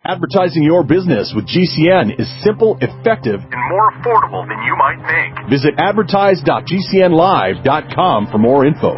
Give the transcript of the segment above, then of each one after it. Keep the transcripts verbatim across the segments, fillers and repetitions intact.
Advertising your business with G C N is simple, effective, and more affordable than you might think. Visit advertise dot g c n live dot com for more info.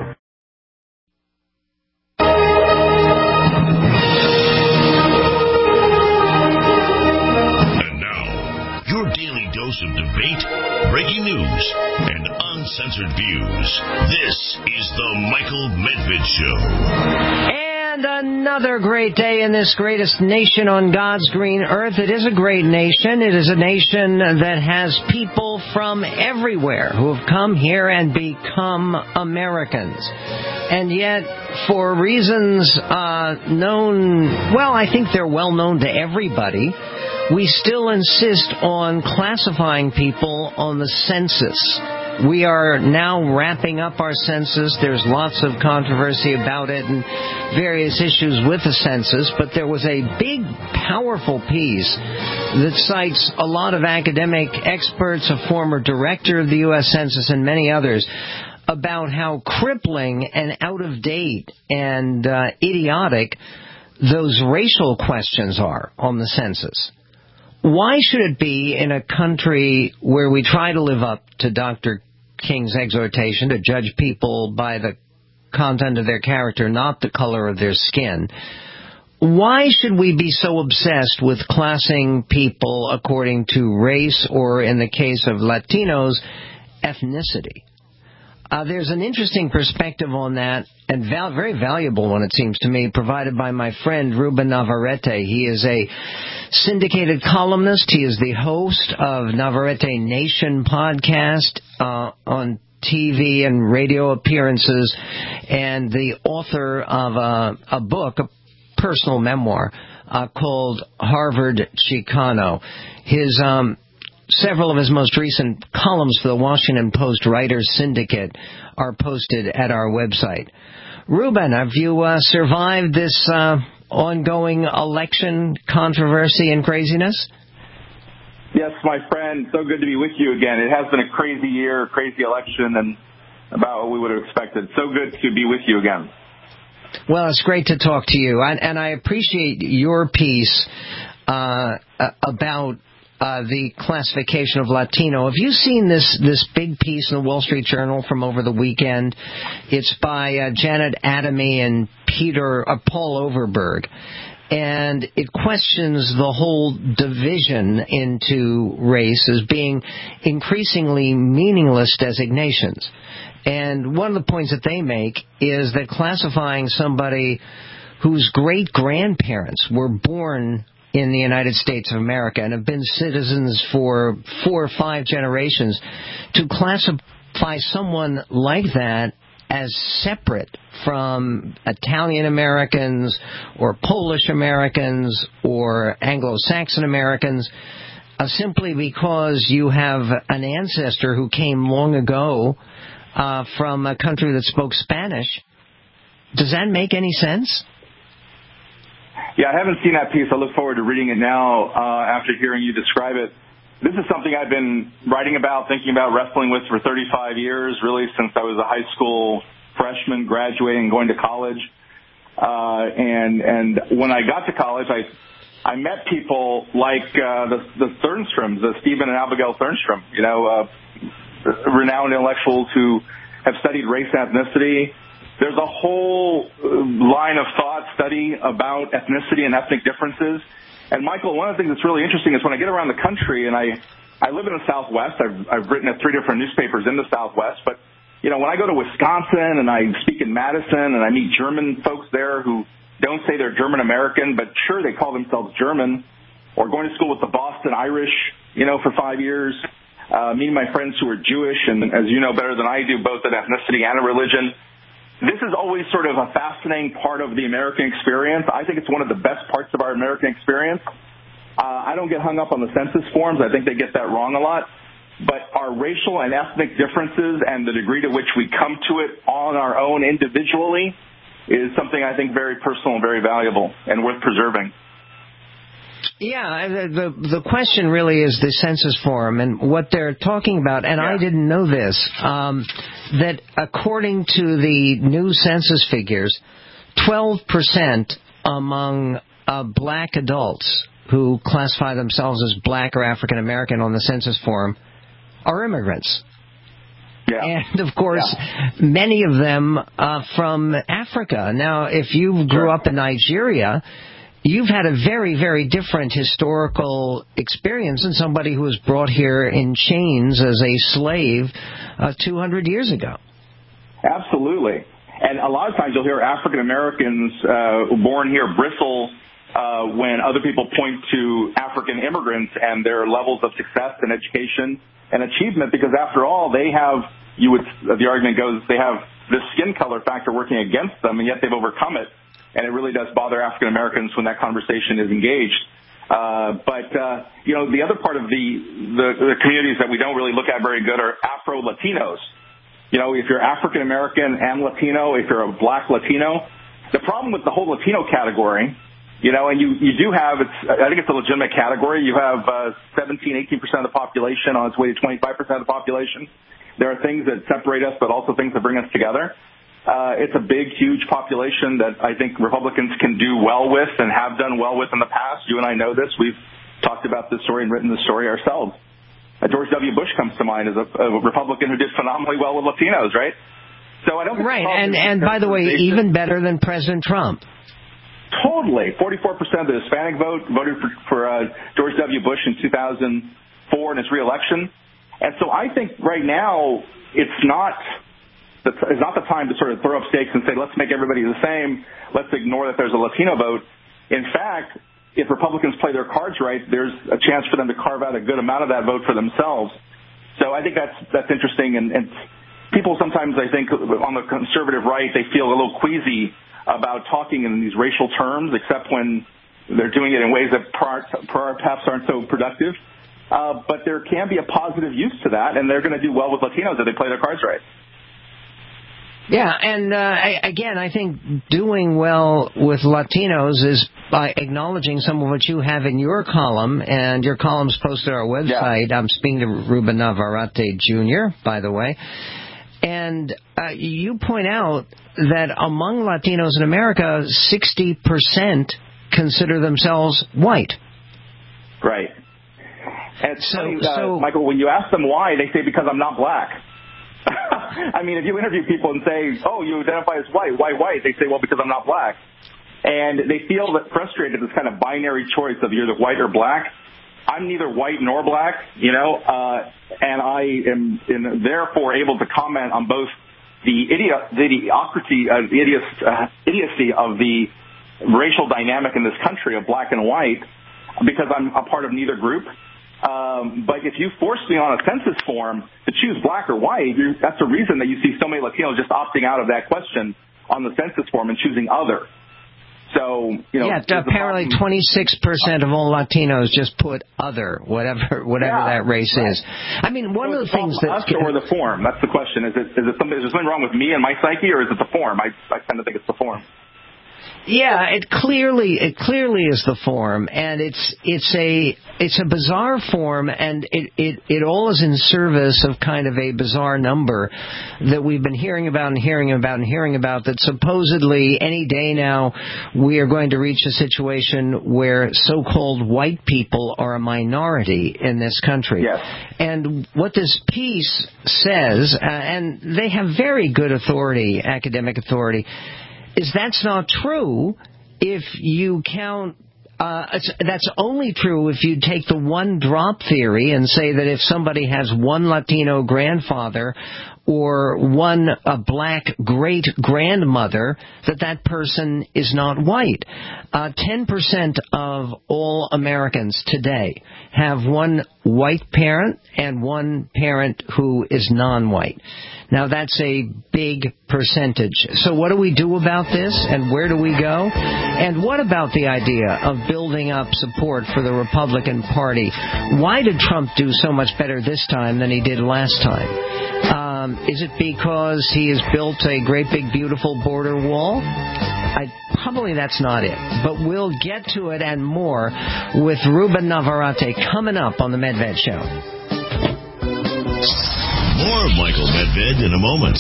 And now, your daily dose of debate, breaking news, and uncensored views. This is the Michael Medved Show. And another great day in this greatest nation on God's green earth. It is a great nation. It is a nation that has people from everywhere who have come here and become Americans. And yet, for reasons uh, known, well, I think they're well known to everybody, we still insist on classifying people on the census. We are now wrapping up our census. There's lots of controversy about it and various issues with the census, but there was a big, powerful piece that cites a lot of academic experts, a former director of the U S Census, and many others, about how crippling and out of date and uh, idiotic those racial questions are on the census. Why should it be in a country where we try to live up to Doctor King's exhortation to judge people by the content of their character, not the color of their skin? Why should we be so obsessed with classing people according to race or, in the case of Latinos, ethnicity? Uh, there's an interesting perspective on that, and val- very valuable one, it seems to me, provided by my friend Ruben Navarrete. He is a syndicated columnist. He is the host of Navarrete Nation podcast uh, on T V and radio appearances, and the author of a, a book, a personal memoir, uh, called Harvard Chicano. His um Several of his most recent columns for the Washington Post Writers Syndicate are posted at our website. Ruben, have you uh, survived this uh, ongoing election controversy and craziness? Yes, my friend. So good to be with you again. It has been a crazy year, crazy election, and about what we would have expected. So good to be with you again. Well, it's great to talk to you, and, and I appreciate your piece uh, about Uh, the classification of Latino. Have you seen this this big piece in the Wall Street Journal from over the weekend? It's by uh, Janet Adamy and Peter uh, Paul Overberg, and it questions the whole division into race as being increasingly meaningless designations. And one of the points that they make is that classifying somebody whose great-grandparents were born in the United States of America and have been citizens for four or five generations, to classify someone like that as separate from Italian Americans or Polish Americans or Anglo-Saxon Americans, uh, simply because you have an ancestor who came long ago uh, from a country that spoke Spanish. Does that make any sense? Yeah, I haven't seen that piece. I look forward to reading it now uh, after hearing you describe it. This is something I've been writing about, thinking about, wrestling with for thirty-five years, really since I was a high school freshman, graduating, going to college. Uh, and and when I got to college, I I met people like uh, the, the Thurnstroms, the Stephen and Abigail Thurnstrom, you know, uh, renowned intellectuals who have studied race and ethnicity. There's a whole line of thought study about ethnicity and ethnic differences. And, Michael, one of the things that's really interesting is when I get around the country, and I, I live in the Southwest. I've, I've written at three different newspapers in the Southwest. But, you know, when I go to Wisconsin and I speak in Madison and I meet German folks there who don't say they're German-American, but sure, they call themselves German, or going to school with the Boston Irish, you know, for five years, uh, meeting my friends who are Jewish, and as you know better than I do, both in ethnicity and a religion. This is always sort of a fascinating part of the American experience. I think it's one of the best parts of our American experience. Uh, I don't get hung up on the census forms. I think they get that wrong a lot. But our racial and ethnic differences and the degree to which we come to it on our own individually is something I think very personal and very valuable and worth preserving. Yeah, the, the the question really is the census form and what they're talking about, and yeah. I didn't know this, um, that according to the new census figures, twelve percent among uh, black adults who classify themselves as black or African American on the census form are immigrants. Yeah. And, of course, yeah. many of them uh, from Africa. Now, if you grew sure. up in Nigeria, you've had a very, very different historical experience than somebody who was brought here in chains as a slave uh, two hundred years ago. Absolutely. And a lot of times you'll hear African Americans uh, born here bristle uh, when other people point to African immigrants and their levels of success and education and achievement, because after all, they have, you would, the argument goes, they have this skin color factor working against them, and yet they've overcome it. And it really does bother African Americans when that conversation is engaged. Uh, but, uh, you know, the other part of the, the, the communities that we don't really look at very good are Afro-Latinos. You know, if you're African American and Latino, if you're a black Latino, the problem with the whole Latino category, you know, and you, you do have, it's, I think it's a legitimate category. You have uh, seventeen, eighteen percent of the population on its way to twenty-five percent of the population. There are things that separate us, but also things that bring us together. Uh, it's a big, huge population that I think Republicans can do well with and have done well with in the past. You and I know this. We've talked about this story and written this story ourselves. Uh, George W. Bush comes to mind as a, a Republican who did phenomenally well with Latinos, right? So I don't think right, and and by the way, even better than President Trump. Totally. forty-four percent of the Hispanic vote voted for, for uh, George W. Bush in two thousand four in his reelection. And so I think right now it's not the, it's not the time to sort of throw up stakes and say, let's make everybody the same. Let's ignore that there's a Latino vote. In fact, if Republicans play their cards right, there's a chance for them to carve out a good amount of that vote for themselves. So I think that's that's interesting. And, and people sometimes, I think, on the conservative right, they feel a little queasy about talking in these racial terms, except when they're doing it in ways that perhaps aren't so productive. Uh, but there can be a positive use to that, and they're going to do well with Latinos if they play their cards right. Yeah, and uh, I, again, I think doing well with Latinos is by acknowledging some of what you have in your column, and your column's posted on our website. Yeah. I'm speaking to Ruben Navarrete Junior, by the way. And uh, you point out that among Latinos in America, sixty percent consider themselves white. Right. And so, funny, uh, so, Michael, when you ask them why, they say because I'm not black. I mean, if you interview people and say, oh, you identify as white, why white? They say, well, because I'm not black. And they feel that frustrated, this kind of binary choice of you're either white or black. I'm neither white nor black, you know, uh, and I am, am therefore able to comment on both the, idiot, the idiocracy, uh, the idiot, uh, idiocy of the racial dynamic in this country of black and white, because I'm a part of neither group. Um, but if you force me on a census form to choose black or white, that's the reason that you see so many Latinos just opting out of that question on the census form and choosing other. So, you know, yeah, apparently twenty-six percent of all Latinos just put other, whatever whatever yeah, that race right. is. I mean, one so of the things that... us or the form? That's the question. Is it, is it something, is there something wrong with me and my psyche, or is it the form? I, I tend to think it's the form. Yeah, it clearly it clearly is the form, and it's it's a it's a bizarre form, and it, it, it all is in service of kind of a bizarre number that we've been hearing about and hearing about and hearing about, that supposedly any day now we are going to reach a situation where so-called white people are a minority in this country. Yes. And what this piece says, uh, and they have very good authority, academic authority, is that's not true if you count, uh, it's, that's only true if you take the one drop theory and say that if somebody has one Latino grandfather or one a black great-grandmother, that that person is not white. Uh, ten percent of all Americans today have one white parent and one parent who is non-white. Now, that's a big percentage. So what do we do about this, and where do we go? And what about the idea of building up support for the Republican Party? Why did Trump do so much better this time than he did last time? Um, is it because he has built a great big beautiful border wall? I, probably that's not it. But we'll get to it and more with Ruben Navarrete coming up on the Medved Show. More Michael Medved in a moment.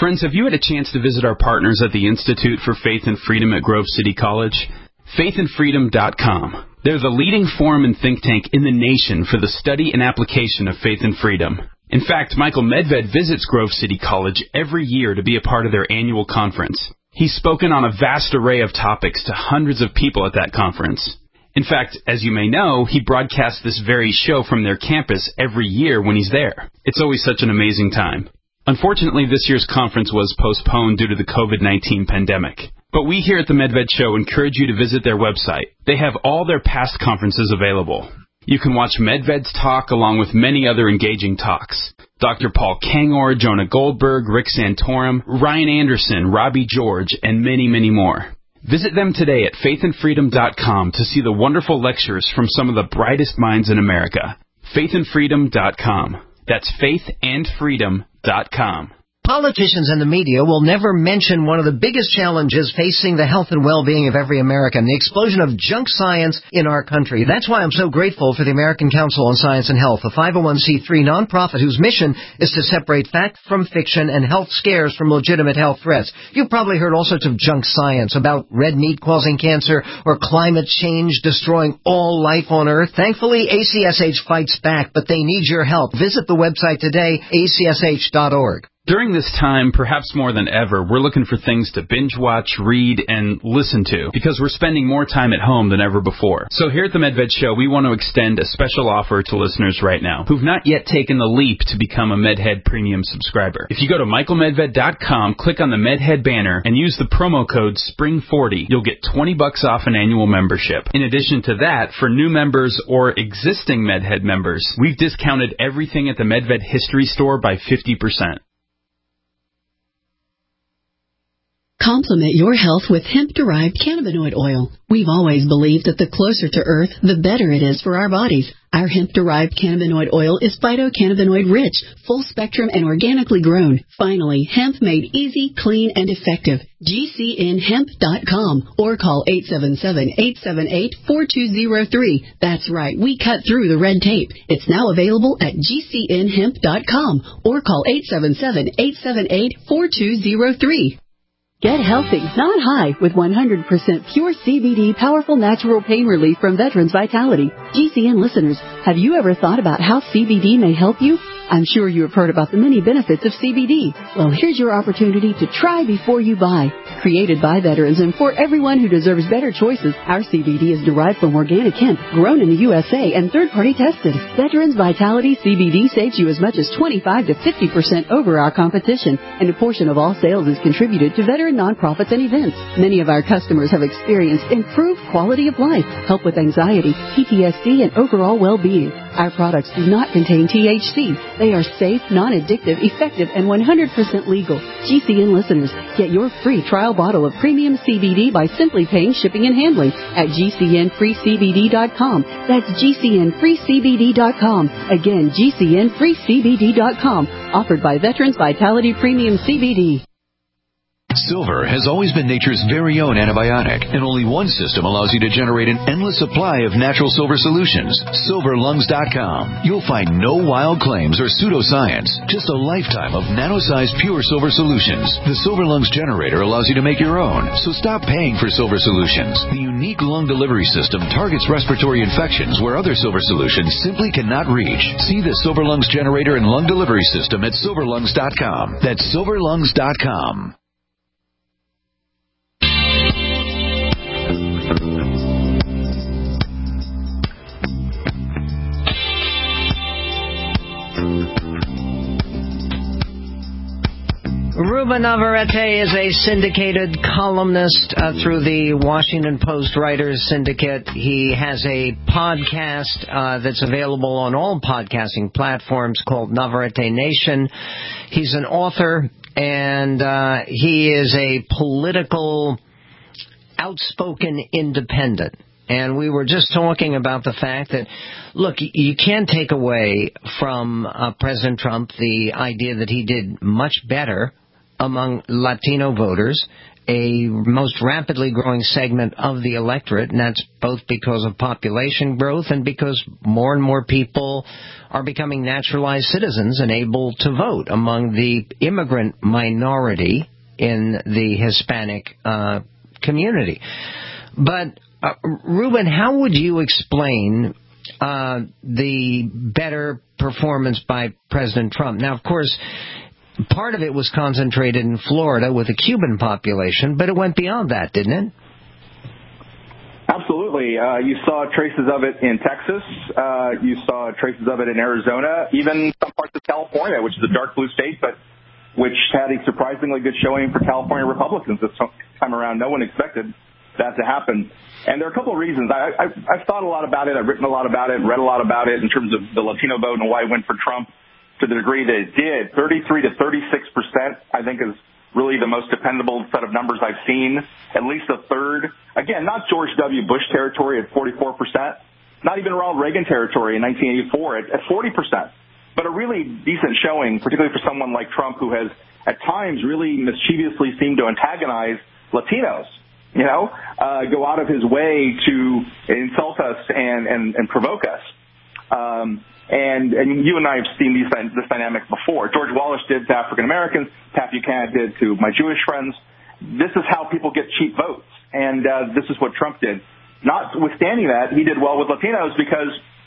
Friends, have you had a chance to visit our partners at the Institute for Faith and Freedom at Grove City College? faith and freedom dot com. They're the leading forum and think tank in the nation for the study and application of faith and freedom. In fact, Michael Medved visits Grove City College every year to be a part of their annual conference. He's spoken on a vast array of topics to hundreds of people at that conference. In fact, as you may know, he broadcasts this very show from their campus every year when he's there. It's always such an amazing time. Unfortunately, this year's conference was postponed due to the COVID nineteen pandemic. But we here at the Medved Show encourage you to visit their website. They have all their past conferences available. You can watch Medved's talk along with many other engaging talks. Doctor Paul Kangor, Jonah Goldberg, Rick Santorum, Ryan Anderson, Robbie George, and many, many more. Visit them today at faith and freedom dot com to see the wonderful lectures from some of the brightest minds in America. faith and freedom dot com. That's faith and freedom dot com. Politicians and the media will never mention one of the biggest challenges facing the health and well-being of every American, the explosion of junk science in our country. That's why I'm so grateful for the American Council on Science and Health, a five oh one c three nonprofit whose mission is to separate fact from fiction and health scares from legitimate health threats. You've probably heard all sorts of junk science about red meat causing cancer or climate change destroying all life on Earth. Thankfully, A C S H fights back, but they need your help. Visit the website today, A C S H dot org. During this time, perhaps more than ever, we're looking for things to binge watch, read, and listen to because we're spending more time at home than ever before. So here at the Medved Show, we want to extend a special offer to listeners right now who've not yet taken the leap to become a Medhead Premium subscriber. If you go to michael medved dot com, click on the Medhead banner, and use the promo code spring forty, you'll get twenty bucks off an annual membership. In addition to that, for new members or existing Medhead members, we've discounted everything at the Medved History Store by fifty percent. Complement your health with hemp-derived cannabinoid oil. We've always believed that the closer to Earth, the better it is for our bodies. Our hemp-derived cannabinoid oil is phytocannabinoid-rich, full-spectrum, and organically grown. Finally, hemp made easy, clean, and effective. G C N hemp dot com or call eight seven seven, eight seven eight, four two zero three. That's right, we cut through the red tape. It's now available at G C N hemp dot com or call eight seven seven, eight seven eight, four two zero three. Get healthy, not high, with one hundred percent pure C B D powerful natural pain relief from Veterans Vitality. G C N listeners, have you ever thought about how C B D may help you? I'm sure you have heard about the many benefits of C B D. Well, here's your opportunity to try before you buy. Created by veterans and for everyone who deserves better choices, our C B D is derived from organic hemp, grown in the U S A, and third-party tested. Veterans Vitality C B D saves you as much as twenty-five to fifty percent over our competition, and a portion of all sales is contributed to veteran nonprofits and events. Many of our customers have experienced improved quality of life, help with anxiety, P T S D, and overall well-being. Our products do not contain T H C. They are safe, non-addictive, effective, and one hundred percent legal. G C N listeners, get your free trial bottle of premium C B D by simply paying shipping and handling at G C N free C B D dot com. That's G C N free C B D dot com. Again, G C N free C B D dot com. Offered by Veterans Vitality Premium C B D. Silver has always been nature's very own antibiotic, and only one system allows you to generate an endless supply of natural silver solutions. silver lungs dot com. You'll find no wild claims or pseudoscience, just a lifetime of nano-sized pure silver solutions. The Silver Lungs generator allows you to make your own, so stop paying for silver solutions. The unique lung delivery system targets respiratory infections where other silver solutions simply cannot reach. See the Silver Lungs generator and lung delivery system at silver lungs dot com. That's silver lungs dot com. Ruben Navarrete is a syndicated columnist uh, through the Washington Post Writers Syndicate. He has a podcast uh, that's available on all podcasting platforms called Navarrete Nation. He's an author, and uh, he is a political, outspoken independent. And we were just talking about the fact that, look, you can't take away from uh, President Trump the idea that he did much better among Latino voters a most rapidly growing segment of the electorate, and that's both because of population growth and because more and more people are becoming naturalized citizens and able to vote among the immigrant minority in the Hispanic uh, community. But, uh, Ruben, how would you explain uh, the better performance by President Trump? Now, of course, part of it was concentrated in Florida with a Cuban population, but it went beyond that, didn't it? Absolutely. Uh, you saw traces of it in Texas. Uh, you saw traces of it in Arizona, even some parts of California, which is a dark blue state, but which had a surprisingly good showing for California Republicans this time around. No one expected that to happen. And there are a couple of reasons. I, I, I've thought a lot about it. I've written a lot about it, read a lot about it in terms of the Latino vote and why it went for Trump to the degree that it did. thirty-three to thirty-six percent, I think, is really the most dependable set of numbers I've seen. At least a third. Again, not George W. Bush territory at forty-four percent. Not even Ronald Reagan territory in nineteen eighty-four at, at forty percent. But a really decent showing, particularly for someone like Trump, who has at times really mischievously seemed to antagonize Latinos, you know, uh, go out of his way to insult us and, and, and provoke us. Um, and, and you and I have seen these, this dynamic before. George Wallace did to African Americans. Pat Buchanan did to my Jewish friends. This is how people get cheap votes. And uh, this is what Trump did. Notwithstanding that, he did well with Latinos because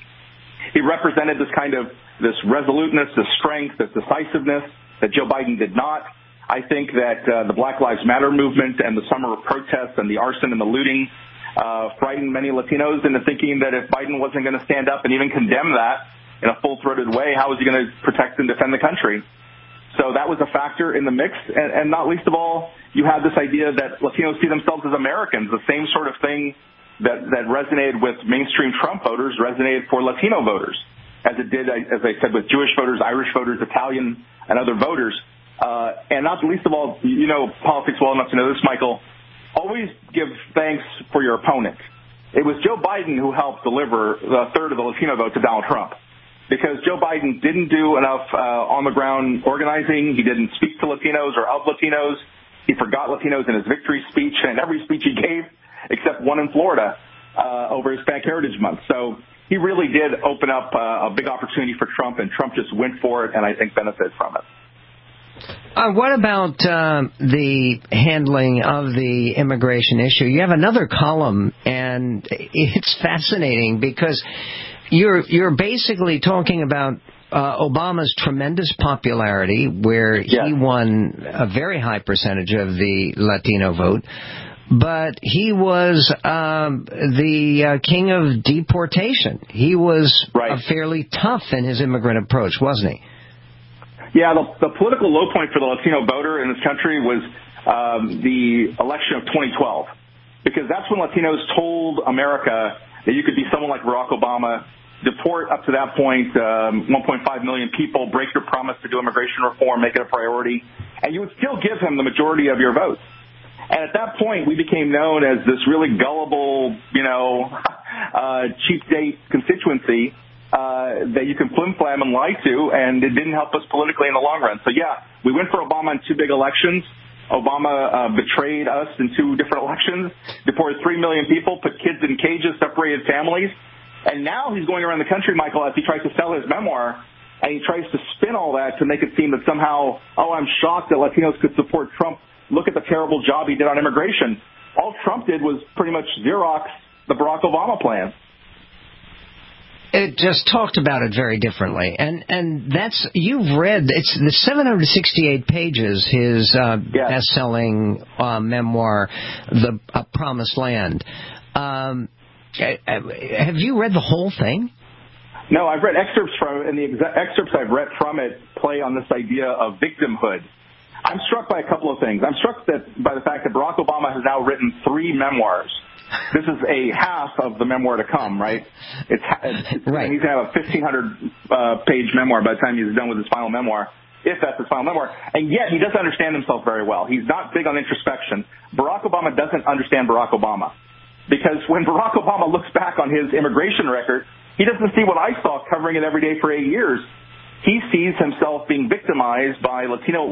he represented this kind of this resoluteness, this strength, this decisiveness that Joe Biden did not. I think that uh, the Black Lives Matter movement and the summer of protests and the arson and the looting uh, frightened many Latinos into thinking that if Biden wasn't going to stand up and even condemn that in a full-throated way, how was he going to protect and defend the country? So that was a factor in the mix. And, and not least of all, you have this idea that Latinos see themselves as Americans, the same sort of thing that, that resonated with mainstream Trump voters resonated for Latino voters, as it did, as I said, with Jewish voters, Irish voters, Italian, and other voters. Uh, and not least of all, you know politics well enough to know this, Michael, always give thanks for your opponent. It was Joe Biden who helped deliver a third of the Latino vote to Donald Trump, because Joe Biden didn't do enough uh, on-the-ground organizing. He didn't speak to Latinos or of Latinos. He forgot Latinos in his victory speech and every speech he gave, except one in Florida uh, over Hispanic Heritage Month. So he really did open up uh, a big opportunity for Trump, and Trump just went for it and I think benefited from it. Uh, what about uh, the handling of the immigration issue? You have another column, and it's fascinating because you're you're basically talking about uh, Obama's tremendous popularity, where yeah. he won a very high percentage of the Latino vote. But he was um, the uh, king of deportation. He was right. uh, fairly tough in his immigrant approach, wasn't he? Yeah, the, the political low point for the Latino voter in this country was um, the election of twenty twelve, because that's when Latinos told America that you could be someone like Barack Obama, deport up to that point um, one point five million people, break your promise to do immigration reform, make it a priority, and you would still give him the majority of your votes. And at that point, we became known as this really gullible, you know, uh, cheap date constituency uh, that you can flim-flam and lie to, and it didn't help us politically in the long run. So, yeah, we went for Obama in two big elections. Obama uh, betrayed us in two different elections, deported three million people, put kids in cages, separated families. And now he's going around the country, Michael, as he tries to sell his memoir, and he tries to spin all that to make it seem that somehow, oh, I'm shocked that Latinos could support Trump. Look at the terrible job he did on immigration. All Trump did was pretty much Xerox the Barack Obama plan. It just talked about it very differently. And and that's, you've read, it's the seven hundred sixty-eight pages, his uh, yes. best-selling uh, memoir, The uh, Promised Land. Um, have you read the whole thing? No, I've read excerpts from it, and the exa- excerpts I've read from it play on this idea of victimhood. I'm struck by a couple of things. I'm struck that by the fact that Barack Obama has now written three memoirs. This is a half of the memoir to come, right? It's, it's right. He's going to have a fifteen hundred uh, page memoir by the time he's done with his final memoir, if that's his final memoir. And yet he doesn't understand himself very well. He's not big on introspection. Barack Obama doesn't understand Barack Obama. Because when Barack Obama looks back on his immigration record, he doesn't see what I saw covering it every day for eight years. He sees himself being victimized by Latino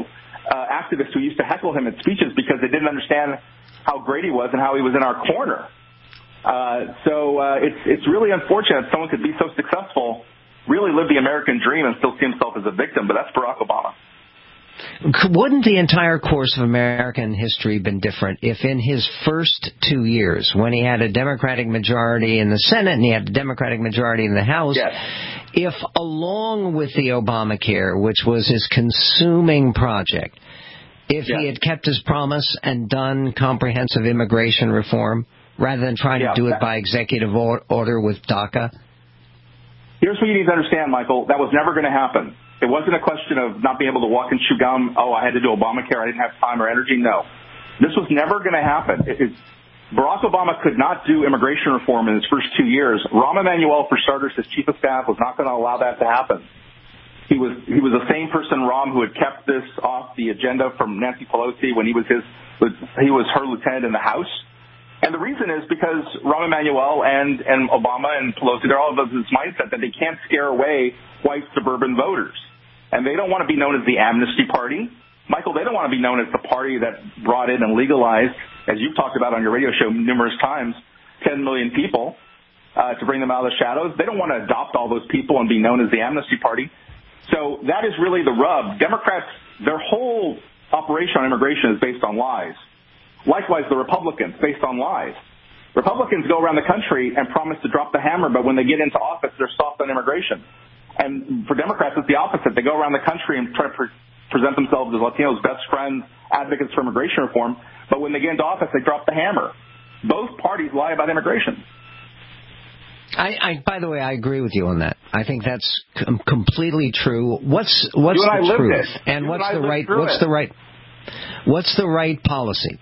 uh, activists who used to heckle him at speeches because they didn't understand how great he was and how he was in our corner. Uh, so uh, it's it's really unfortunate someone could be so successful, really live the American dream, and still see himself as a victim. But that's Barack Obama. Wouldn't the entire course of American history been different if in his first two years, when he had a Democratic majority in the Senate and he had a Democratic majority in the House, yes. if along with the Obamacare, which was his consuming project, if yes. he had kept his promise and done comprehensive immigration reform, rather than trying yeah, to do it by executive order with DACA? Here's what you need to understand, Michael. That was never going to happen. It wasn't a question of not being able to walk and chew gum. Oh, I had to do Obamacare. I didn't have time or energy. No. This was never going to happen. It, it, Barack Obama could not do immigration reform in his first two years. Rahm Emanuel, for starters, his chief of staff, was not going to allow that to happen. He was he was the same person, Rahm, who had kept this off the agenda from Nancy Pelosi when he was his he was her lieutenant in the House. And the reason is because Rahm Emanuel and, and Obama and Pelosi, they're all of this mindset that they can't scare away white suburban voters. And they don't want to be known as the amnesty party. Michael, they don't want to be known as the party that brought in and legalized, as you've talked about on your radio show numerous times, ten million people uh, to bring them out of the shadows. They don't want to adopt all those people and be known as the amnesty party. So that is really the rub. Democrats, their whole operation on immigration is based on lies. Likewise, the Republicans, based on lies. Republicans go around the country and promise to drop the hammer, but when they get into office, they're soft on immigration. And for Democrats, it's the opposite. They go around the country and try to pre- present themselves as Latinos' best friends, advocates for immigration reform, but when they get into office, they drop the hammer. Both parties lie about immigration. I, I, by the way, I agree with you on that. I think that's com- completely true. What's what's you and the I truth? Lived it. And you what's and the right? What's it. the right? What's the right policy?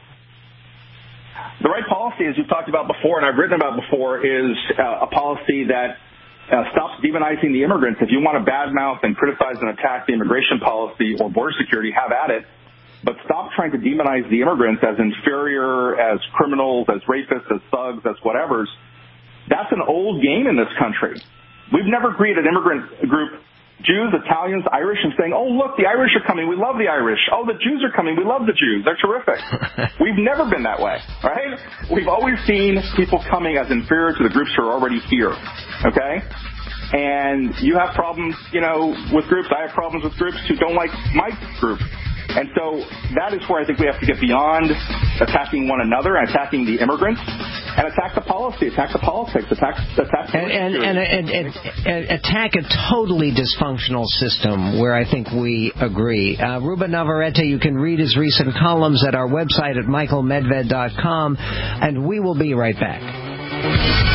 The right policy, as you've talked about before and I've written about before, is uh, a policy that uh, stops demonizing the immigrants. If you want to badmouth and criticize and attack the immigration policy or border security, have at it. But stop trying to demonize the immigrants as inferior, as criminals, as rapists, as thugs, as whatevers. That's an old game in this country. We've never greeted an immigrant group, Jews, Italians, Irish, and saying, oh, look, the Irish are coming. We love the Irish. Oh, the Jews are coming. We love the Jews. They're terrific. We've never been that way, right? We've always seen people coming as inferior to the groups who are already here, okay? And you have problems, you know, with groups. I have problems with groups who don't like my group. And so that is where I think we have to get beyond attacking one another and attacking the immigrants and attack the policy, attack the politics, attack attack and, and, and, and, and, and attack a totally dysfunctional system where I think we agree. Uh, Ruben Navarrete, you can read his recent columns at our website at michael medved dot com, and we will be right back.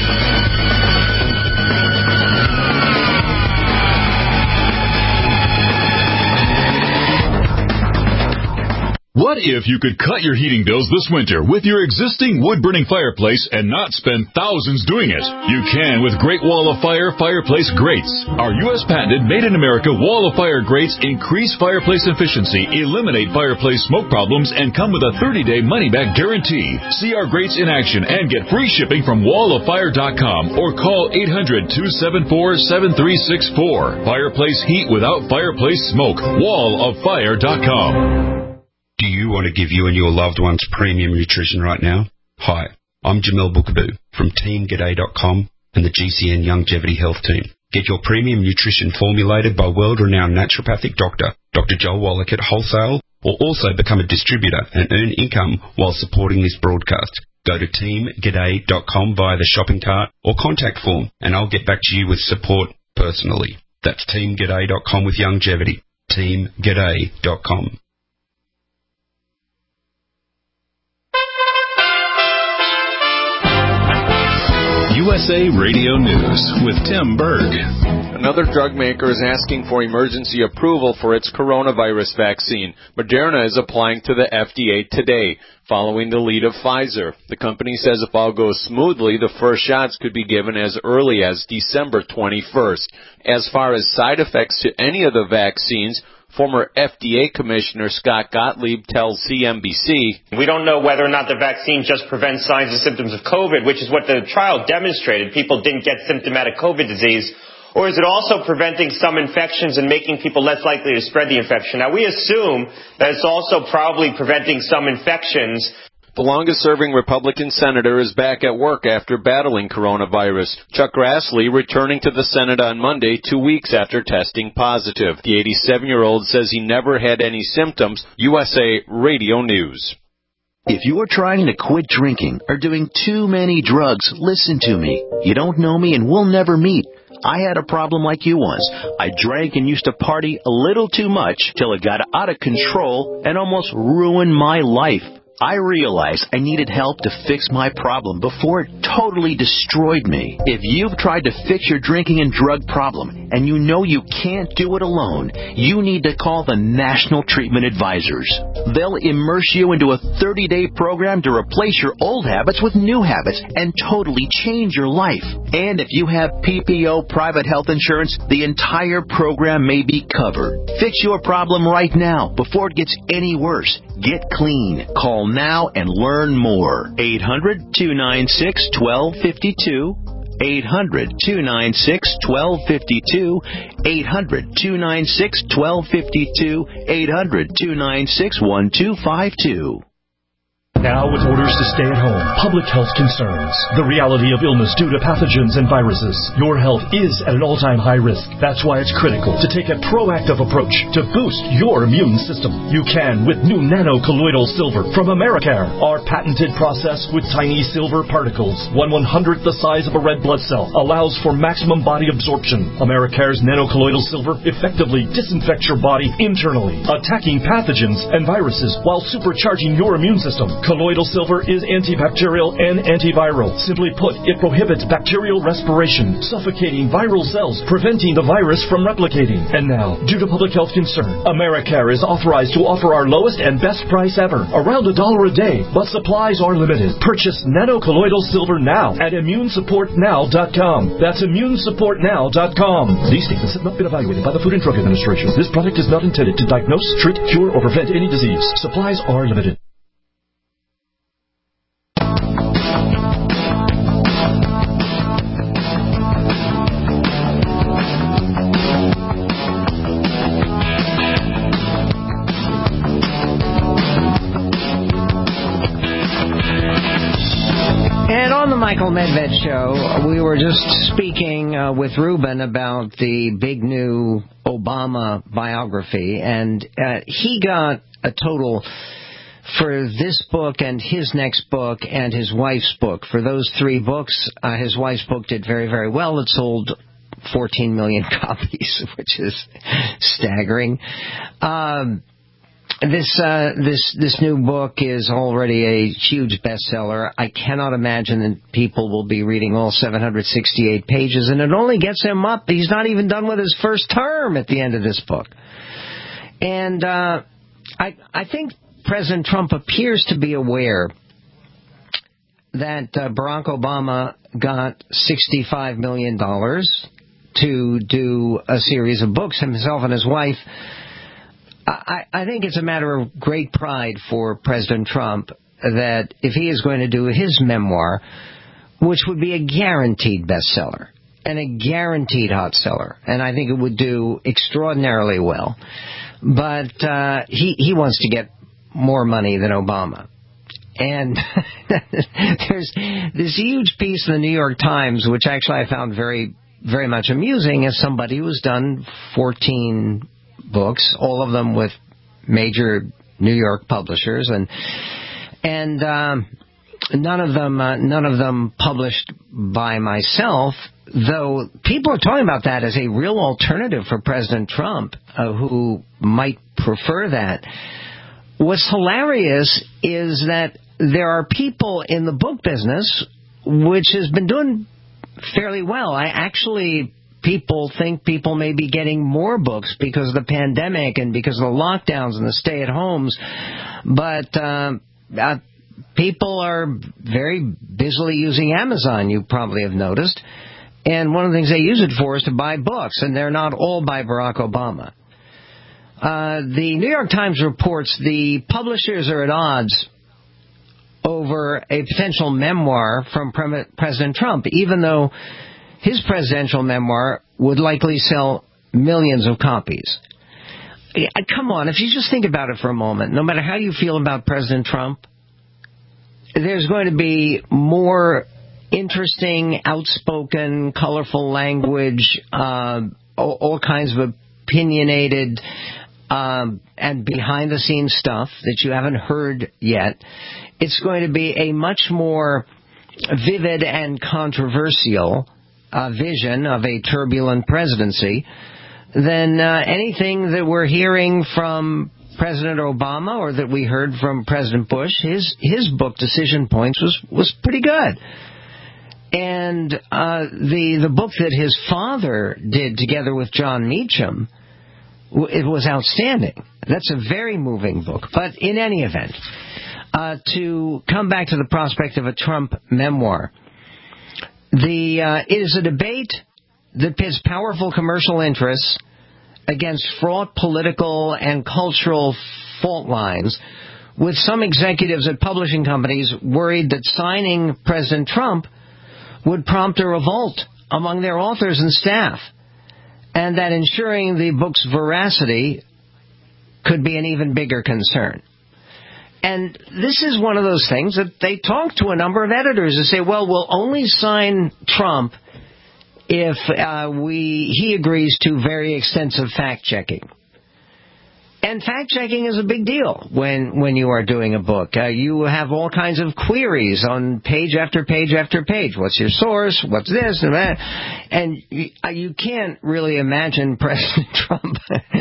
What if you could cut your heating bills this winter with your existing wood-burning fireplace and not spend thousands doing it? You can with Great Wall of Fire Fireplace Grates. Our U S patented made-in-America Wall of Fire grates increase fireplace efficiency, eliminate fireplace smoke problems, and come with a thirty-day money-back guarantee. See our grates in action and get free shipping from wall of fire dot com or call eight hundred, two seven four, seven three six four. Fireplace heat without fireplace smoke. wall of fire dot com. Do you want to give you and your loved ones premium nutrition right now? Hi, I'm Jamel Bookaboo from team g'day dot com and the G C N Longevity Health Team. Get your premium nutrition formulated by world-renowned naturopathic doctor, Doctor Joel Wallach at Wholesale, or also become a distributor and earn income while supporting this broadcast. Go to team g'day dot com via the shopping cart or contact form, and I'll get back to you with support personally. That's team g'day dot com with Longevity. team g'day dot com. U S A Radio News with Tim Berg. Another drug maker is asking for emergency approval for its coronavirus vaccine. Moderna is applying to the F D A today, following the lead of Pfizer. The company says if all goes smoothly, the first shots could be given as early as December twenty-first. As far as side effects to any of the vaccines, former F D A Commissioner Scott Gottlieb tells C N B C, we don't know whether or not the vaccine just prevents signs and symptoms of COVID, which is what the trial demonstrated. People didn't get symptomatic COVID disease, Or is it also preventing some infections and making people less likely to spread the infection? Now, we assume that it's also probably preventing some infections. The longest-serving Republican senator is back at work after battling coronavirus. Chuck Grassley returning to the Senate on Monday, two weeks after testing positive. The eighty-seven-year-old says he never had any symptoms. U S A Radio News. If you are trying to quit drinking or doing too many drugs, listen to me. You don't know me and we'll never meet. I had a problem like you once. I drank and used to party a little too much till it got out of control and almost ruined my life. I realized I needed help to fix my problem before it totally destroyed me. If you've tried to fix your drinking and drug problem and you know you can't do it alone, you need to call the National Treatment Advisors. They'll immerse you into a thirty-day program to replace your old habits with new habits and totally change your life. And if you have P P O private health insurance, the entire program may be covered. Fix your problem right now before it gets any worse. Get clean. Call now and learn more. eight hundred, two nine six, one two five two. eight hundred, two nine six, one two five two. eight hundred, two nine six, one two five two. eight hundred, two nine six, one two five two. Now with orders to stay at home, public health concerns, the reality of illness due to pathogens and viruses, your health is at an all-time high risk. That's why it's critical to take a proactive approach to boost your immune system. You can with new nano-colloidal silver from Americare, our patented process with tiny silver particles, one one-hundredth the size of a red blood cell, allows for maximum body absorption. Americare's nano-colloidal silver effectively disinfects your body internally, attacking pathogens and viruses while supercharging your immune system. Colloidal silver is antibacterial and antiviral. Simply put, it prohibits bacterial respiration, suffocating viral cells, preventing the virus from replicating. And now, due to public health concern, Americare is authorized to offer our lowest and best price ever, around a dollar a day, but supplies are limited. Purchase nano-colloidal silver now at immune support now dot com. That's immune support now dot com. These statements have not been evaluated by the Food and Drug Administration. This product is not intended to diagnose, treat, cure, or prevent any disease. Supplies are limited. Michael Medved Show. We were just speaking uh, with Ruben about the big new Obama biography, and uh, he got a total for this book and his next book and his wife's book. For those three books, uh, his wife's book did very, very well. It sold fourteen million copies, which is staggering. Um, This uh, this this new book is already a huge bestseller. I cannot imagine that people will be reading all seven hundred sixty-eight pages, and it only gets him up. He's not even done with his first term at the end of this book. And uh, I I think President Trump appears to be aware that uh, Barack Obama got sixty-five million dollars to do a series of books, himself and his wife. I, I think it's a matter of great pride for President Trump that if he is going to do his memoir, which would be a guaranteed bestseller and a guaranteed hot seller, and I think it would do extraordinarily well, but uh, he, he wants to get more money than Obama. And there's this huge piece in the New York Times, which actually I found very, very much amusing as somebody who's done fourteen books, all of them with major New York publishers, and and um, none of them uh, none of them published by myself. Though people are talking about that as a real alternative for President Trump, uh, who might prefer that. What's hilarious is that there are people in the book business which has been doing fairly well. I actually. People think people may be getting more books because of the pandemic and because of the lockdowns and the stay-at-homes. But uh, uh, people are very busily using Amazon, you probably have noticed. And one of the things they use it for is to buy books, and they're not all by Barack Obama. Uh, the New York Times reports the publishers are at odds over a potential memoir from Pre- President Trump, even though his presidential memoir would likely sell millions of copies. Come on, if you just think about it for a moment, no matter how you feel about President Trump, there's going to be more interesting, outspoken, colorful language, uh, all, all kinds of opinionated um, and behind-the-scenes stuff that you haven't heard yet. It's going to be a much more vivid and controversial uh, vision of a turbulent presidency than uh, anything that we're hearing from President Obama or that we heard from President Bush. His his book, Decision Points, was, was pretty good. And uh, the the book that his father did together with John Meacham, it was outstanding. That's a very moving book. But in any event, uh, to come back to the prospect of a Trump memoir, the uh, it is a debate that pits powerful commercial interests against fraught political and cultural fault lines, with some executives at publishing companies worried that signing President Trump would prompt a revolt among their authors and staff, and that ensuring the book's veracity could be an even bigger concern. And this is one of those things that they talk to a number of editors and say, well, we'll only sign Trump if uh, we he agrees to very extensive fact-checking. And fact-checking is a big deal when, when you are doing a book. Uh, you have all kinds of queries on page after page after page. What's your source? What's this and that? And you, uh, you can't really imagine President Trump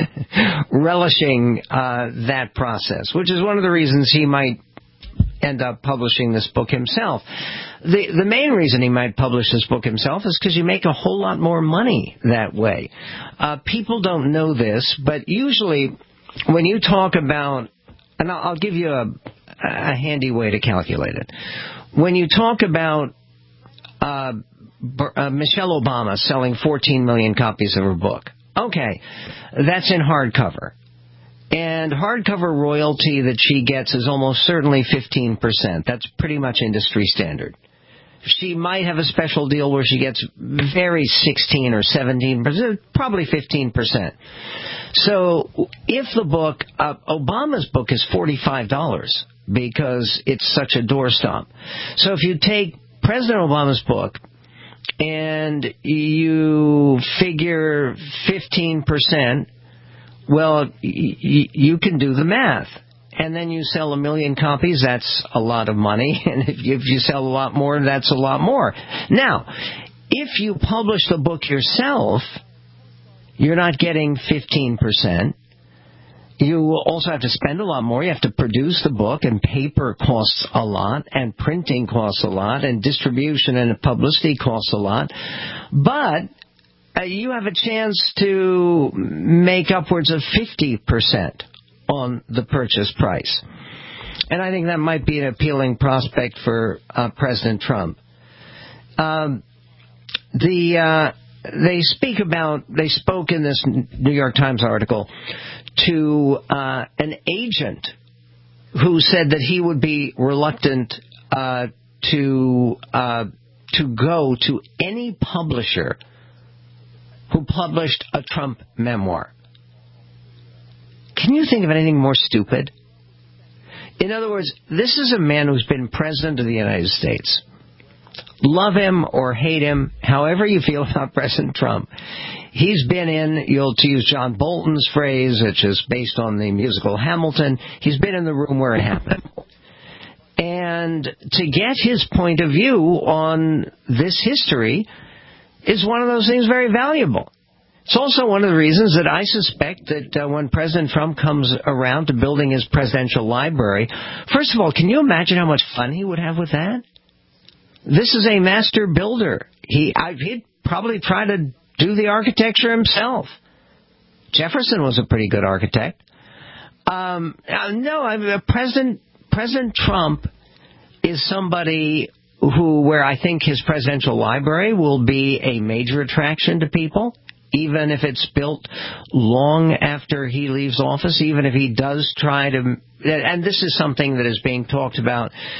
relishing uh, that process, which is one of the reasons he might end up publishing this book himself. The the main reason he might publish this book himself is because you make a whole lot more money that way. Uh, people don't know this, but usually when you talk about, and I'll, I'll give you a, a handy way to calculate it. When you talk about uh, uh, Michelle Obama selling fourteen million copies of her book, okay, that's in hardcover. And hardcover royalty that she gets is almost certainly fifteen percent. That's pretty much industry standard. She might have a special deal where she gets very sixteen or seventeen percent, probably fifteen percent. So if the book, uh, Obama's book is forty-five dollars because it's such a doorstop. So if you take President Obama's book and you figure fifteen percent, well, y- y- you can do the math. And then you sell a million copies, that's a lot of money. And if you, if you sell a lot more, that's a lot more. Now, if you publish the book yourself, you're not getting fifteen percent. You will also have to spend a lot more. You have to produce the book, and paper costs a lot, and printing costs a lot, and distribution and publicity costs a lot. But uh, you have a chance to make upwards of fifty percent on the purchase price. And I think that might be an appealing prospect for uh, President Trump. Um, the uh, they speak about, they spoke in this New York Times article to uh, an agent who said that he would be reluctant uh, to uh, to go to any publisher who published a Trump memoir. Can you think of anything more stupid? In other words, this is a man who's been president of the United States. Love him or hate him, however you feel about President Trump. He's been in, you'll to use John Bolton's phrase, which is based on the musical Hamilton, he's been in the room where it happened. And to get his point of view on this history is one of those things very valuable. It's also one of the reasons that I suspect that uh, when President Trump comes around to building his presidential library, first of all, can you imagine how much fun he would have with that? This is a master builder. He, I, he'd probably try to do the architecture himself. Jefferson was a pretty good architect. Um, uh, no, I mean, President President Trump is somebody who, where I think his presidential library will be a major attraction to people, even if it's built long after he leaves office, even if he does try to, and this is something that is being talked about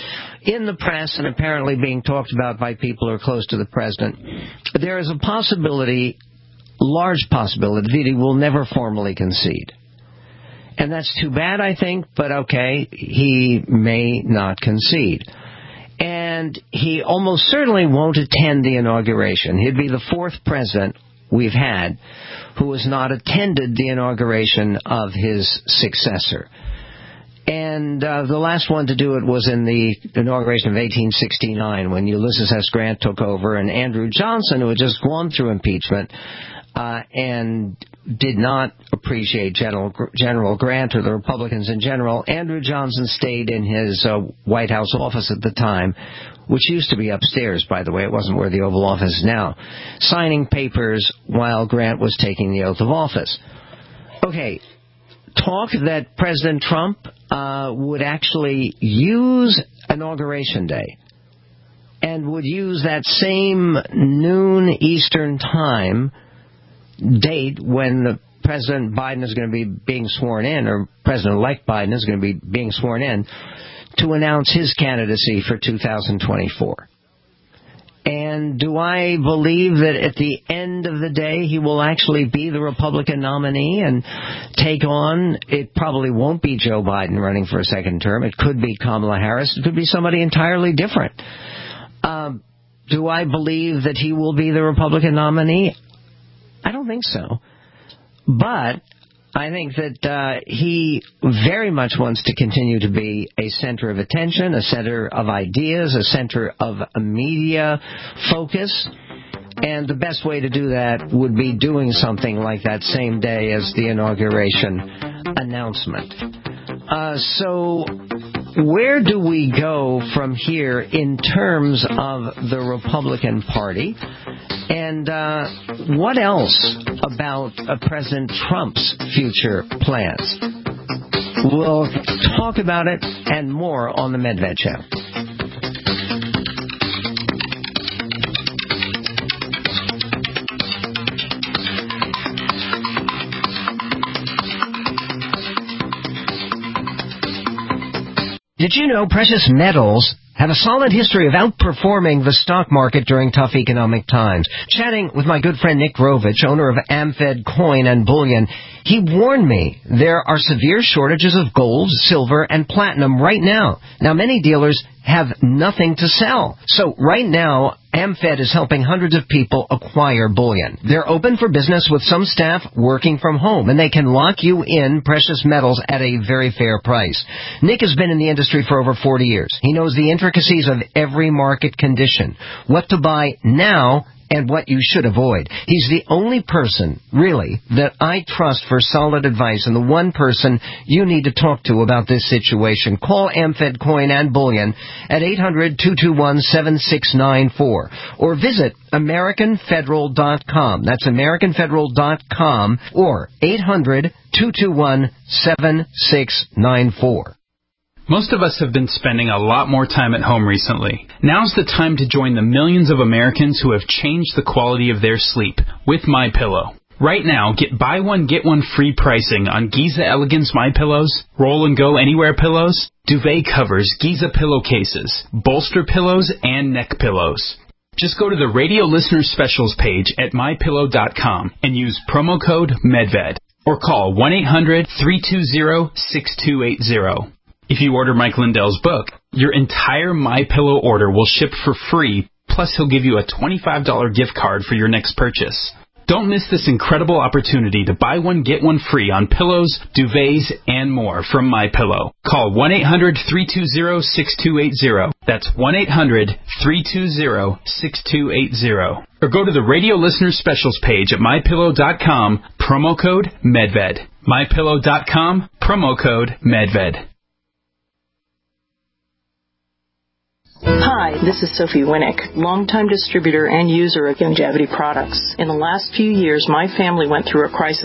in the press and apparently being talked about by people who are close to the president, there is a possibility, large possibility, that he will never formally concede. And that's too bad, I think, but okay, he may not concede. And he almost certainly won't attend the inauguration. He'd be the fourth president we've had who has not attended the inauguration of his successor. And uh, the last one to do it was in the inauguration of eighteen sixty-nine when Ulysses S. Grant took over, and Andrew Johnson, who had just gone through impeachment uh, and did not appreciate General, General Grant or the Republicans in general, Andrew Johnson stayed in his uh, White House office at the time, which used to be upstairs, by the way. It wasn't where the Oval Office is now, signing papers while Grant was taking the oath of office. Okay, talk that President Trump uh, would actually use Inauguration Day and would use that same noon Eastern time date when the President Biden is going to be being sworn in, or President-elect Biden is going to be being sworn in, to announce his candidacy for two thousand twenty-four. And do I believe that at the end of the day he will actually be the Republican nominee and take on, it probably won't be Joe Biden running for a second term. It could be Kamala Harris. It could be somebody entirely different. Um, do I believe that he will be the Republican nominee? I don't think so. But I think that uh, he very much wants to continue to be a center of attention, a center of ideas, a center of a media focus. And the best way to do that would be doing something like that same day as the inauguration announcement. Uh, so where do we go from here in terms of the Republican Party? And uh, what else about uh, President Trump's future plans? We'll talk about it and more on the Medved Show. Did you know precious metals have a solid history of outperforming the stock market during tough economic times? Chatting with my good friend Nick Grovich, owner of AmFed Coin and Bullion, he warned me there are severe shortages of gold, silver, and platinum right now. Now, many dealers have nothing to sell. So right now, AmFed is helping hundreds of people acquire bullion. They're open for business with some staff working from home, and they can lock you in precious metals at a very fair price. Nick has been in the industry for over forty years. He knows the intricacies of every market condition, what to buy now, and what you should avoid. He's the only person, really, that I trust for solid advice, and the one person you need to talk to about this situation. Call AmFed Coin and Bullion at eight hundred, two two one, seven six nine four or visit American Federal dot com. That's American Federal dot com or eight hundred, two two one, seven six nine four. Most of us have been spending a lot more time at home recently. Now's the time to join the millions of Americans who have changed the quality of their sleep with MyPillow. Right now, get buy one, get one free pricing on Giza Elegance MyPillows, Roll and Go Anywhere pillows, duvet covers, Giza pillowcases, bolster pillows, and neck pillows. Just go to the radio listener specials page at my pillow dot com and use promo code MEDVED or call one eight hundred, three two zero, six two eight zero. If you order Mike Lindell's book, your entire MyPillow order will ship for free, plus he'll give you a twenty-five dollars gift card for your next purchase. Don't miss this incredible opportunity to buy one, get one free on pillows, duvets, and more from MyPillow. Call one eight hundred, three two zero, six two eight zero. That's one eight hundred, three two zero, six two eight zero. Or go to the radio listener specials page at my pillow dot com, promo code MEDVED. my pillow dot com, promo code MEDVED. Hi, this is Sophie Winnick, longtime distributor and user of Youngevity products. In the last few years, my family went through a crisis.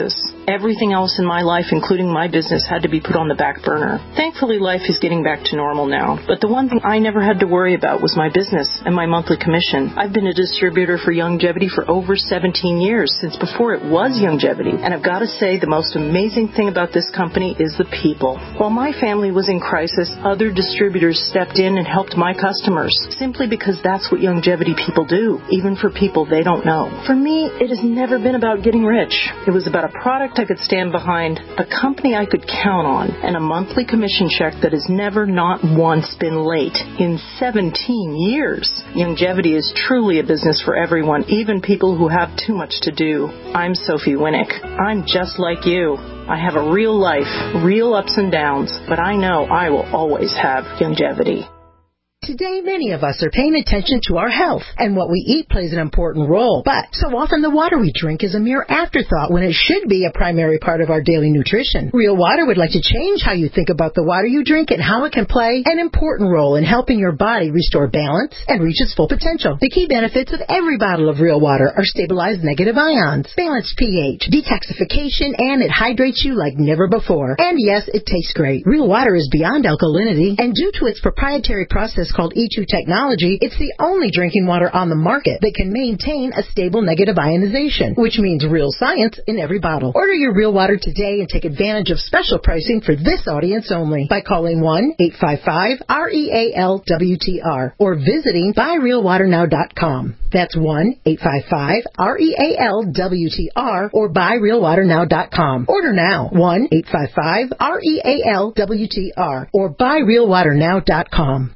Everything else in my life, including my business, had to be put on the back burner. Thankfully, life is getting back to normal now. But the one thing I never had to worry about was my business and my monthly commission. I've been a distributor for Youngevity for over seventeen years, since before it was Youngevity. And I've got to say, the most amazing thing about this company is the people. While my family was in crisis, other distributors stepped in and helped my customers, simply because that's what Youngevity people do, even for people they don't know. For me, it has never been about getting rich. It was about a product I could stand behind, a company I could count on, and a monthly commission check that has never not once been late in seventeen years. Youngevity is truly a business for everyone, even people who have too much to do. I'm Sophie Winnick. I'm just like you. I have a real life, real ups and downs, but I know I will always have Youngevity. Today, many of us are paying attention to our health, and what we eat plays an important role. But so often the water we drink is a mere afterthought when it should be a primary part of our daily nutrition. Real Water would like to change how you think about the water you drink and how it can play an important role in helping your body restore balance and reach its full potential. The key benefits of every bottle of Real Water are stabilized negative ions, balanced pH, detoxification, and it hydrates you like never before. And yes, it tastes great. Real Water is beyond alkalinity, and due to its proprietary process called E two technology, it's the only drinking water on the market that can maintain a stable negative ionization, which means real science in every bottle. Order your Real Water today and take advantage of special pricing for this audience only by calling one eight five five R E A L W T R or visiting buy real water now dot com. That's one eight five five R E A L W T R or buy real water now dot com. Order now, one eight five five R E A L W T R or buy real water now dot com.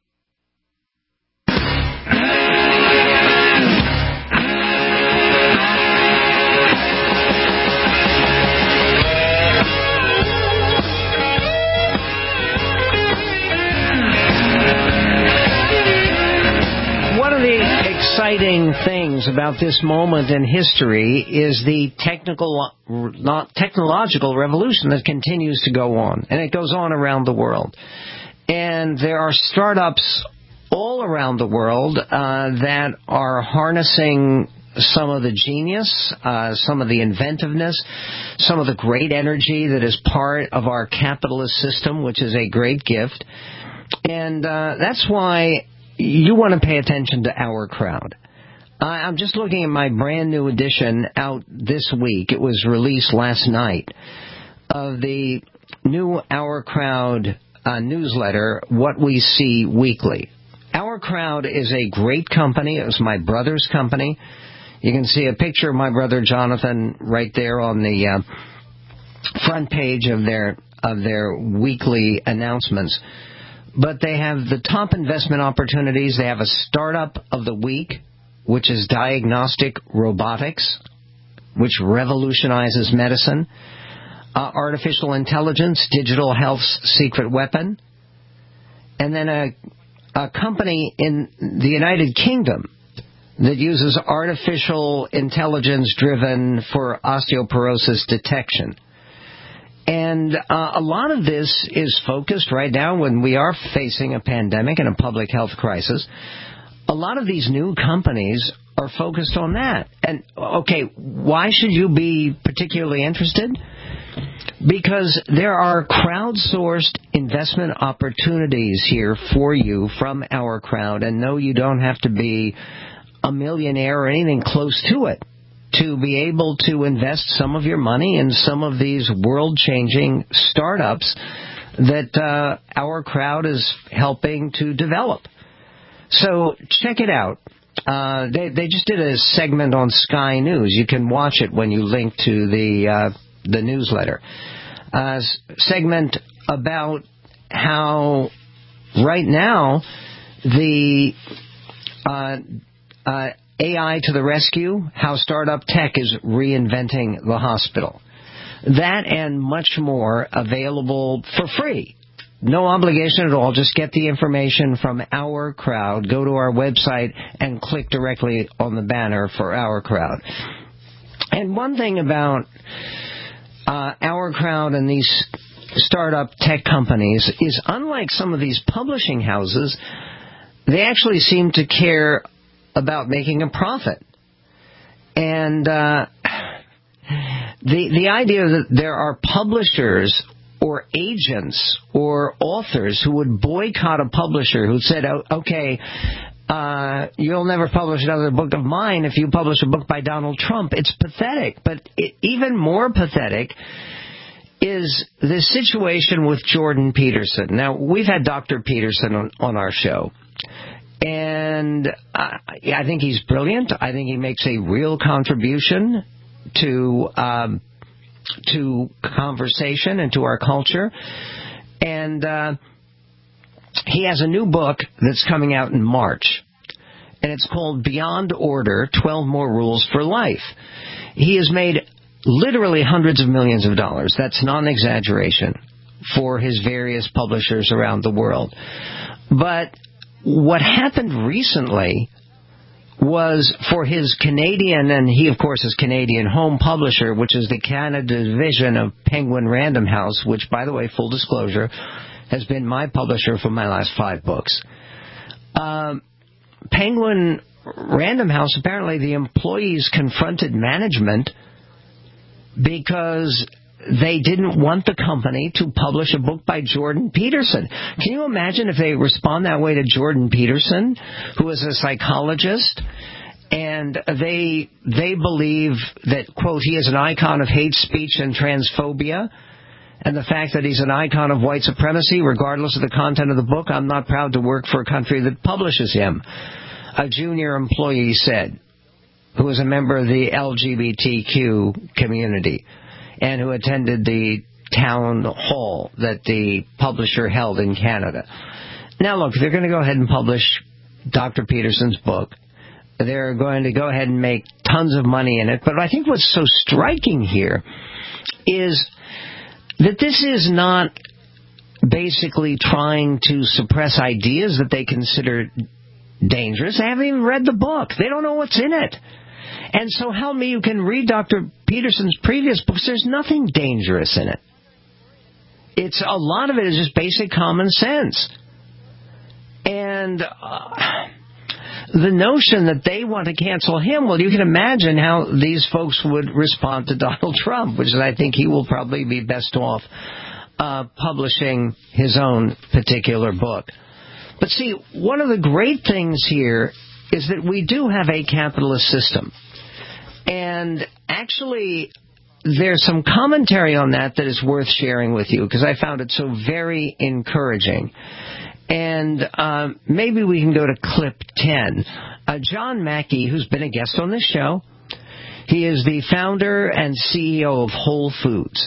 Exciting things about this moment in history is the technical, not technological revolution that continues to go on, and it goes on around the world. And there are startups all around the world uh, that are harnessing some of the genius, uh, some of the inventiveness, some of the great energy that is part of our capitalist system, which is a great gift. And uh, that's why you want to pay attention to Our Crowd. I'm just looking at my brand new edition out this week. It was released last night of the new Our Crowd uh, newsletter, What We See Weekly. Our Crowd is a great company. It was my brother's company. You can see a picture of my brother Jonathan right there on the uh, front page of their of their weekly announcements. But they have the top investment opportunities. They have a startup of the week, which is diagnostic robotics, which revolutionizes medicine. Uh, artificial intelligence, digital health's secret weapon. And then a, a company in the United Kingdom that uses artificial intelligence driven for osteoporosis detection. And uh, a lot of this is focused right now when we are facing a pandemic and a public health crisis. A lot of these new companies are focused on that. And, okay, why should you be particularly interested? Because there are crowdsourced investment opportunities here for you from Our Crowd. And no, you don't have to be a millionaire or anything close to it to be able to invest some of your money in some of these world-changing startups that uh, Our Crowd is helping to develop. So check it out. Uh, they, they just did a segment on Sky News. You can watch it when you link to the uh, the newsletter. Uh, segment about how right now the uh, uh, A I to the rescue, how startup tech is reinventing the hospital. That and much more available for free. No obligation at all. Just get the information from Our Crowd. Go to our website and click directly on the banner for Our Crowd. And one thing about uh, Our Crowd and these startup tech companies is, unlike some of these publishing houses, they actually seem to care about making a profit. And uh, the the idea that there are publishers or agents or authors who would boycott a publisher who said, oh, okay, uh, you'll never publish another book of mine if you publish a book by Donald Trump. It's pathetic. But it, even more pathetic is the situation with Jordan Peterson. Now, we've had Doctor Peterson on, on our show. And uh, I think he's brilliant. I think he makes a real contribution to um, to conversation and to our culture. And uh, he has a new book that's coming out in March. And it's called Beyond Order, twelve More Rules for Life. He has made literally hundreds of millions of dollars. That's non-exaggeration for his various publishers around the world. But what happened recently was for his Canadian, and he, of course, is Canadian home publisher, which is the Canada division of Penguin Random House, which, by the way, full disclosure, has been my publisher for my last five books. Um, Penguin Random House, apparently the employees confronted management because they didn't want the company to publish a book by Jordan Peterson. Can you imagine if they respond that way to Jordan Peterson, who is a psychologist, and they they believe that, quote, he is an icon of hate speech and transphobia, and the fact that he's an icon of white supremacy, regardless of the content of the book, I'm not proud to work for a country that publishes him, a junior employee said, who is a member of the L G B T Q community, and who attended the town hall that the publisher held in Canada. Now, look, they're going to go ahead and publish Doctor Peterson's book. They're going to go ahead and make tons of money in it. But I think what's so striking here is that this is not basically trying to suppress ideas that they consider dangerous. They haven't even read the book. They don't know what's in it. And so help me, you can read Doctor Peterson's previous books. There's nothing dangerous in it. It's a lot of it is just basic common sense. And uh, the notion that they want to cancel him, well, you can imagine how these folks would respond to Donald Trump, which is I think he will probably be best off uh, publishing his own particular book. But see, one of the great things here is that we do have a capitalist system. And actually, there's some commentary on that that is worth sharing with you, because I found it so very encouraging. And um, maybe we can go to clip ten. Uh, John Mackey, who's been a guest on this show, he is the founder and C E O of Whole Foods.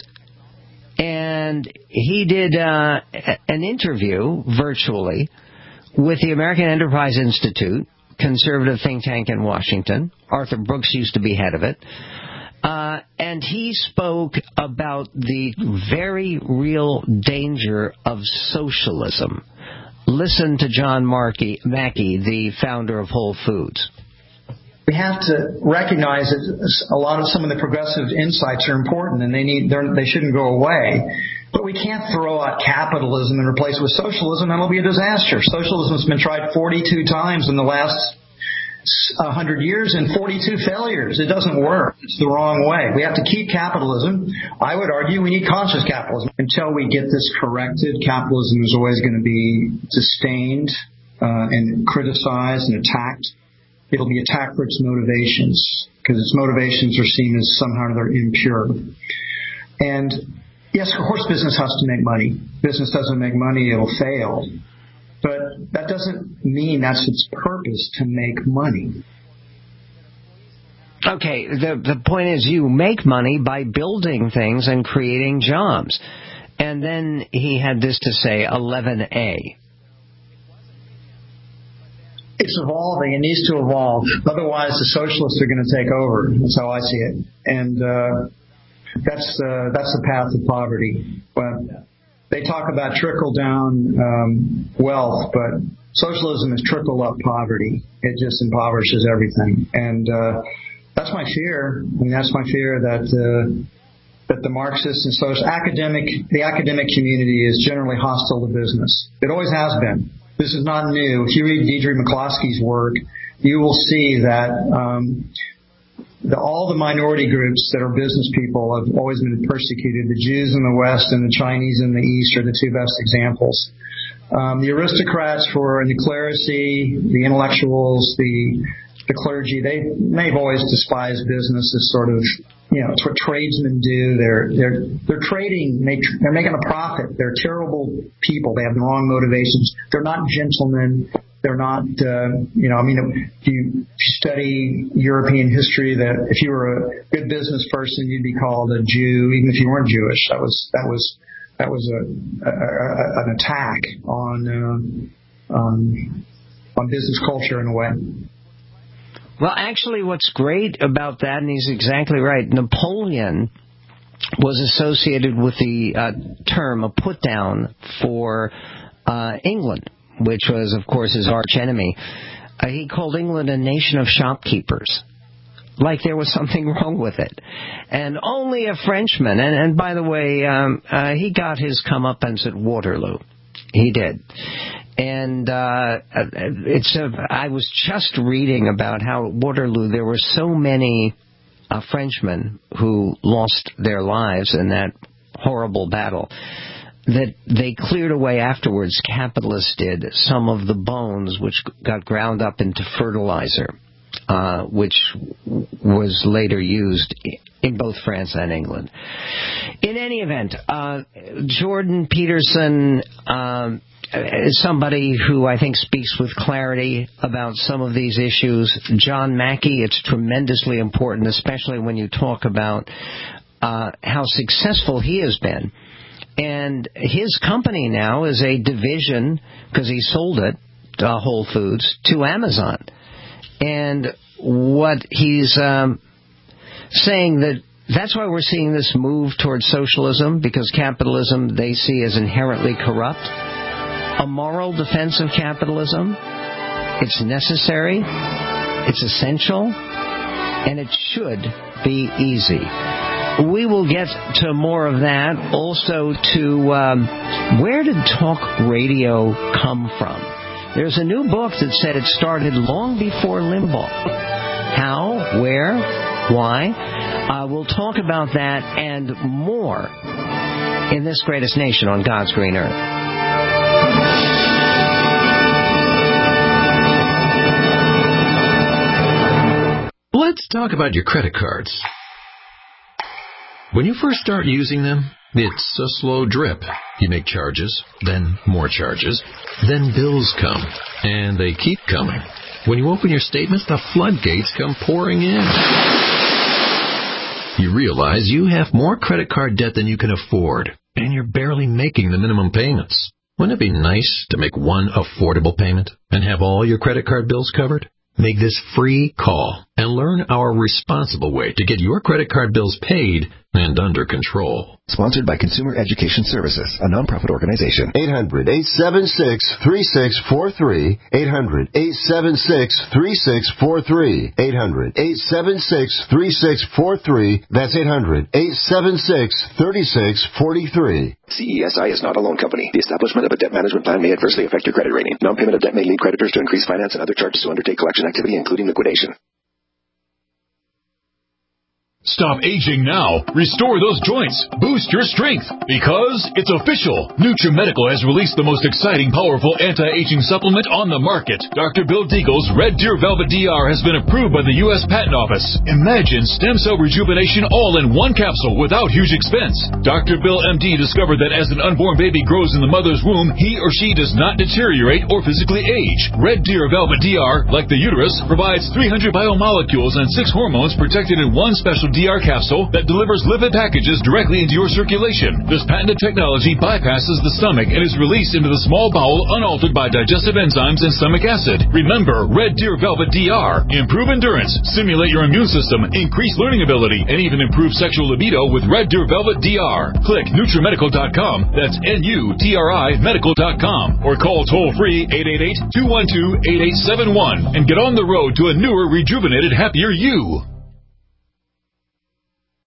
And he did uh, an interview virtually with the American Enterprise Institute, conservative think tank in Washington. Arthur Brooks used to be head of it. Uh, and he spoke about the very real danger of socialism. Listen to John Mackey, the founder of Whole Foods. We have to recognize that a lot of some of the progressive insights are important, and they need they shouldn't go away. But we can't throw out capitalism and replace it with socialism, and it'll be a disaster. Socialism has been tried forty-two times in the last one hundred years and forty-two failures. It doesn't work. It's the wrong way. We have to keep capitalism. I would argue we need conscious capitalism. Until we get this corrected, capitalism is always going to be disdained uh, and criticized and attacked. It'll be attacked for its motivations, because its motivations are seen as somehow or other impure. And yes, of course, business has to make money. Business doesn't make money, it'll fail. But that doesn't mean that's its purpose, to make money. Okay, the the point is you make money by building things and creating jobs. And then he had this to say, eleven A. It's evolving. It needs to evolve. Otherwise, the socialists are going to take over. That's how I see it. And uh, that's uh, that's the path of poverty. But they talk about trickle-down um, wealth, but socialism is trickle-up poverty. It just impoverishes everything. And uh, that's my fear. I mean, that's my fear that uh, that the Marxists and social academic the academic community is generally hostile to business. It always has been. This is not new. If you read Deidre McCloskey's work, you will see that um, the, all the minority groups that are business people have always been persecuted. The Jews in the West and the Chinese in the East are the two best examples. Um, the aristocrats for and the clerisy, the intellectuals, the the clergy, they they've always despised business as sort of, you know, it's what tradesmen do. They're they're they're trading. They, they're making a profit. They're terrible people. They have the wrong motivations. They're not gentlemen. They're not, uh, you know, I mean, if you study European history, that if you were a good business person, you'd be called a Jew, even if you weren't Jewish. That was that was that was a, a, a an attack on uh, um, on business culture in a way. Well, actually, what's great about that, and he's exactly right, Napoleon was associated with the uh, term, a put-down for uh, England, which was, of course, his arch-enemy. Uh, he called England a nation of shopkeepers, like there was something wrong with it. And only a Frenchman, and, and by the way, um, uh, he got his comeuppance at Waterloo. He did. And uh, it's a, I was just reading about how at Waterloo there were so many uh, Frenchmen who lost their lives in that horrible battle that they cleared away afterwards, capitalists did, some of the bones which got ground up into fertilizer, uh, which was later used in both France and England. In any event, uh, Jordan Peterson um, is somebody who I think speaks with clarity about some of these issues. John Mackey, it's tremendously important, especially when you talk about uh, how successful he has been. And his company now is a division, because he sold it, uh, Whole Foods, to Amazon. And what he's um, saying that that's why we're seeing this move towards socialism, because capitalism they see as inherently corrupt. A moral defense of capitalism, it's necessary, it's essential, and it should be easy. We will get to more of that. Also to um, where did talk radio come from? There's a new book that said it started long before Limbaugh. How, where, why? Uh, we'll talk about that and more in this greatest nation on God's green earth. Let's talk about your credit cards. When you first start using them, it's a slow drip. You make charges, then more charges, then bills come, and they keep coming. When you open your statements, the floodgates come pouring in. You realize you have more credit card debt than you can afford, and you're barely making the minimum payments. Wouldn't it be nice to make one affordable payment and have all your credit card bills covered? Make this free call and learn our responsible way to get your credit card bills paid and under control. Sponsored by Consumer Education Services, a nonprofit organization. eight hundred, eight seven six, three six four three. eight hundred, eight seven six, three six four three. eight hundred, eight seven six, three six four three. That's eight hundred, eight seven six, three six four three. C E S I is not a loan company. The establishment of a debt management plan may adversely affect your credit rating. Non-payment of debt may lead creditors to increase finance and other charges to undertake collection activity, including liquidation. Stop aging now. Restore those joints. Boost your strength. Because it's official. NutriMedical has released the most exciting, powerful anti-aging supplement on the market. Doctor Bill Deagle's Red Deer Velvet D R has been approved by the U S Patent Office. Imagine stem cell rejuvenation all in one capsule without huge expense. Doctor Bill M D discovered that as an unborn baby grows in the mother's womb, he or she does not deteriorate or physically age. Red Deer Velvet D R, like the uterus, provides three hundred biomolecules and six hormones protected in one special D R capsule that delivers lipid packages directly into your circulation. This patented technology bypasses the stomach and is released into the small bowel unaltered by digestive enzymes and stomach acid. Remember, Red Deer Velvet D R. Improve endurance, stimulate your immune system, increase learning ability, and even improve sexual libido with Red Deer Velvet D R. Click NutriMedical dot com. That's N U T R I medical dot com. Or call toll-free eight eight eight, two one two, eight eight seven one and get on the road to a newer, rejuvenated, happier you.